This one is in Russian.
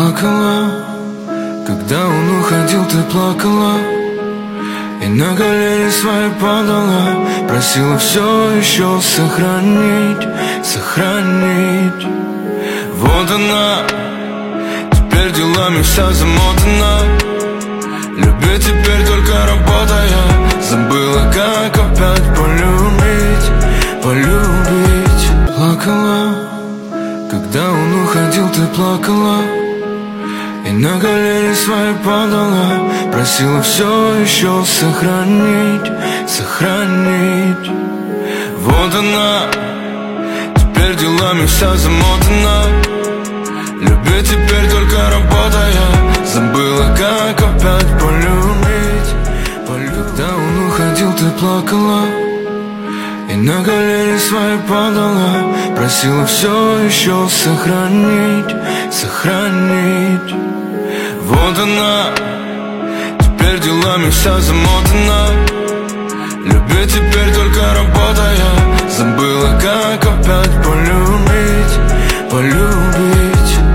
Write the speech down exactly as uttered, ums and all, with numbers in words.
Плакала, когда он уходил, ты плакала, и на колени свои падала, просила все еще сохранить, сохранить. Вот она, теперь делами вся замотана, любит теперь только работая, забыла, как опять полюбить, полюбить. Плакала, когда он уходил, ты плакала, и на колени свои падала, просила все еще сохранить, сохранить. Вот она, теперь делами вся замотана, любит теперь только работая, забыла, как опять полюбить, полюбить. Когда он уходил, ты плакала, и на колени свои падала, просила все еще сохранить, сохранить. Вот она, теперь делами вся замотана, любит теперь только работая, забыла, как опять полюбить, полюбить.